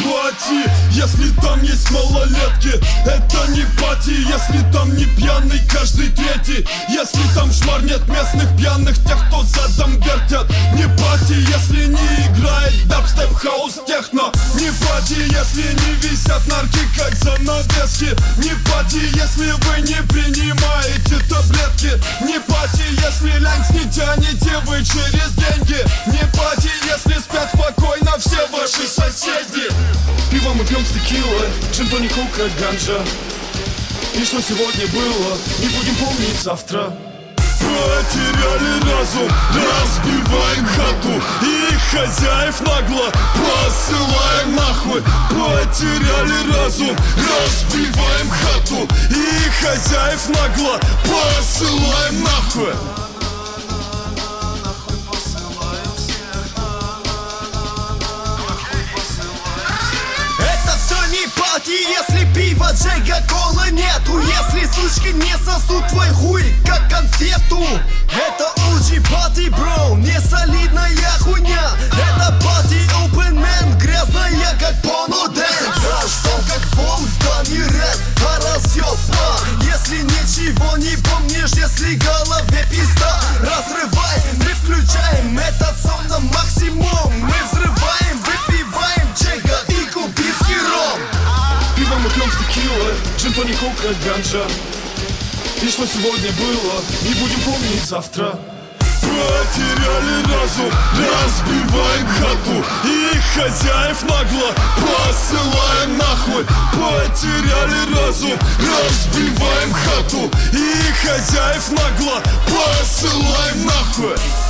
пати. Если там есть малолетки, это не пати. Если там не пьяный каждый третий, если там шмар нет местных пьяных, тех, кто задом вертят, не пати. Если не играет дабстеп, хаус, техно, не пати. Если не висят нарки, как занавески, не пати. Если вы не принимаете таблетки, не пати. Если лянь не тянете вы через деньги, не пати. Если спят спокойно все ваши соседи. Пиво мы пьем с текилой, джин-тоник, кока, ганджа. И что сегодня было, не будем помнить завтра. Потеряли разум, разбиваем хату, и хозяев нагло посылаем нахуй. Потеряли разум, разбиваем хату, и хозяев нагло посылаем нахуй. Если пива, джейга, колы нету, если сучки не сосут твой хуй, как конфету. Это OG пати, бро, не солидная хуйня. Это пати, open man, грязная, как порно-дэнс. Зашел как волк, да не рэп, а разъёба. Если ничего не помнишь, если голове пизда, разрывай, мы включаем этот сон на максимум. Мы взрываем, выпиваем джейга и кубинский ром. Пиво мы пьем с текилой, джин-тоник, кока, ганджа. И что сегодня было, не будем помнить завтра. Потеряли разум, разбиваем хату, и хозяев нагло посылаем нахуй. Потеряли разум, разбиваем хату, и хозяев нагло посылаем нахуй.